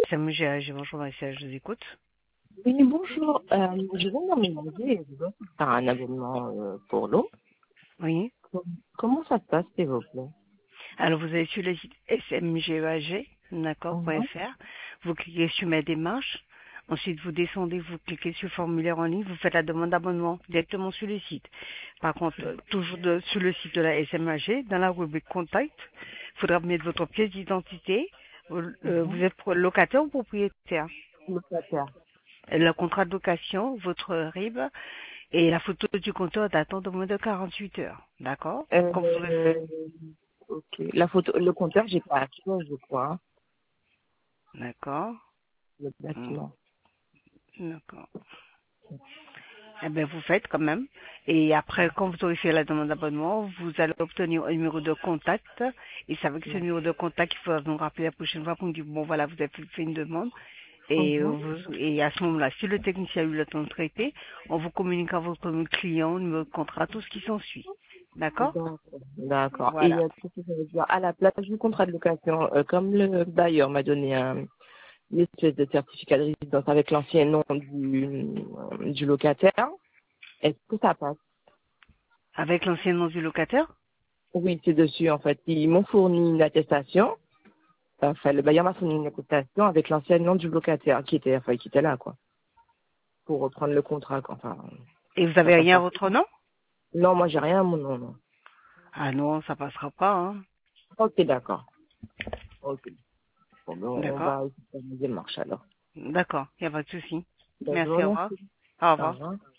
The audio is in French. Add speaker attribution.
Speaker 1: SMGAG, bonjour Marissa, je vous écoute.
Speaker 2: Oui, bonjour. Je viens d'emménager et je dois faire un abonnement pour l'eau.
Speaker 1: Oui.
Speaker 2: Comment ça se passe, s'il vous plaît?
Speaker 1: Alors vous allez sur le site smgeag, d'accord,
Speaker 2: Mhm.
Speaker 1: .fr. Vous cliquez sur mes démarches. Ensuite, vous descendez, vous cliquez sur formulaire en ligne, vous faites la demande d'abonnement directement sur le site. Par contre, toujours sur le site de la SMAG, dans la rubrique contact, il faudra mettre votre pièce d'identité. Vous
Speaker 2: Mhm.
Speaker 1: êtes locataire ou propriétaire?
Speaker 2: Locataire.
Speaker 1: Le contrat de location, votre RIB et la photo du compteur datant de moins de 48 heures. D'accord? Quand vous aurez fait.
Speaker 2: Euh, ok. La photo, le compteur, j'ai pas accès, je crois, hein,
Speaker 1: D'accord?
Speaker 2: le
Speaker 1: Hmm,
Speaker 2: bâtiment.
Speaker 1: d'accord. Eh bien, vous faites quand même. Et après, quand vous aurez fait la demande d'abonnement, vous allez obtenir un numéro de contact. Et c'est avec ce numéro de contact qu'il faudra nous rappeler la prochaine fois pour nous dire, bon, voilà, vous avez fait une demande.
Speaker 2: Mhm.
Speaker 1: Et à ce moment-là, si le technicien a eu le temps de traiter, on vous communiquera votre client, numéro de contrat, tout ce qui s'ensuit. D'accord?
Speaker 2: D'accord. D'accord. Et
Speaker 1: Voilà.
Speaker 2: qu'est-ce que ça veut dire? À la place du contrat de location, comme le bailleur m'a donné une espèce de certificat de résidence avec l'ancien nom du locataire, est-ce que ça passe?
Speaker 1: Avec l'ancien nom du locataire?
Speaker 2: Oui, c'est dessus, en fait. Ils m'ont fourni une attestation. Enfin, le bailleur m'a fourni une attestation avec l'ancien nom du locataire qui était là, quoi. Pour reprendre le contrat, quoi. Enfin,
Speaker 1: Et vous
Speaker 2: ça
Speaker 1: avez
Speaker 2: passe
Speaker 1: rien à
Speaker 2: pas.
Speaker 1: votre nom?
Speaker 2: Non, moi, j'ai rien à mon nom, non.
Speaker 1: Ah non, ça passera pas, hein.
Speaker 2: Ok, d'accord. Ok. Bon, ben, on
Speaker 1: D'accord?
Speaker 2: va essayer de faire une démarche, alors.
Speaker 1: D'accord, il n'y a pas de souci.
Speaker 2: Ben, je vous
Speaker 1: Merci, au revoir.
Speaker 2: remercie.
Speaker 1: Au
Speaker 2: Au
Speaker 1: revoir.
Speaker 2: revoir.